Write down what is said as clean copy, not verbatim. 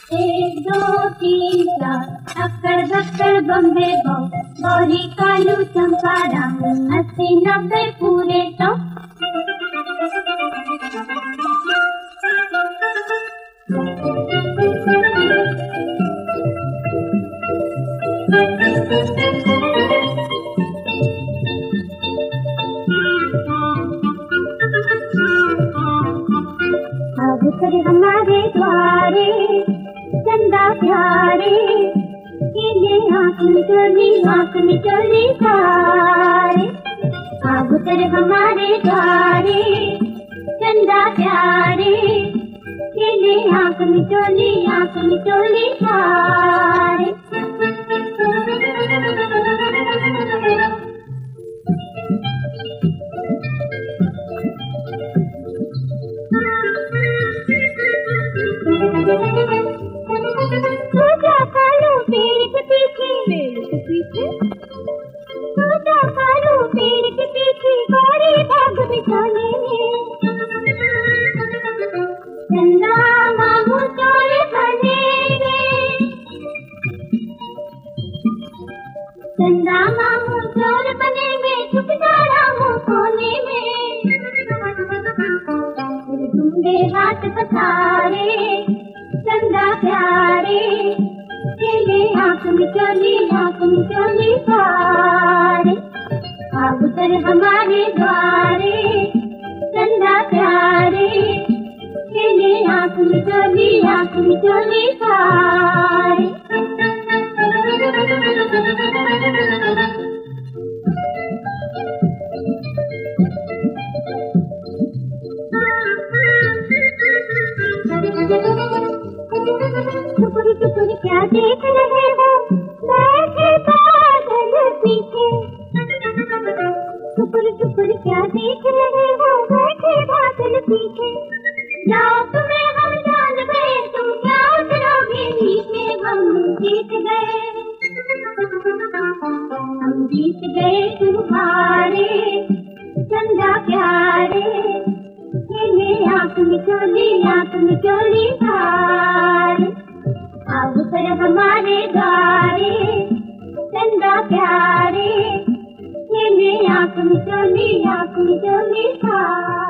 एक दो तीन चार अक्कड़ बक्कड़ बम्बे बो, गौरी कालू चंपा राम, 80-90 पूरे तो। अब कर हमारे द्वारे चंदा प्यारे, ये आँख में चोली सारे। अब कर हमारे द्वारे चंदा प्यारे, ये आँख में चोली सारे। सोचा कालू पेड़ के पीछे, सोचा कालू पेड़ के पीछे, गौरी भाग बिछाने में। चंदा मामू चोर बनेंगे, चंदा मामू चोर बनेंगे, छुप जाना मुँह कोने में। ढूंढे हाथ पसारे चंदा प्यारे, खेले आँख में चोली सारे। अब कर हमारे द्वारे चंदा प्यारे, खेले आँख में चोली सारे। टुकुर क्या देख रहे हो बैठे बादल पीछे, टुकुर क्या देख रहे हो बैठे बादल पीछे। जाओ तुम्हें हम जान गए, तुम क्या उतरोगे नीचे। हम जीत गए तुम्हारे चंदा प्यारे, खेले आँख में चोली सारे। अब कर हमारे द्वारे चंदा प्यारे, खेले आँख में चोली सारे।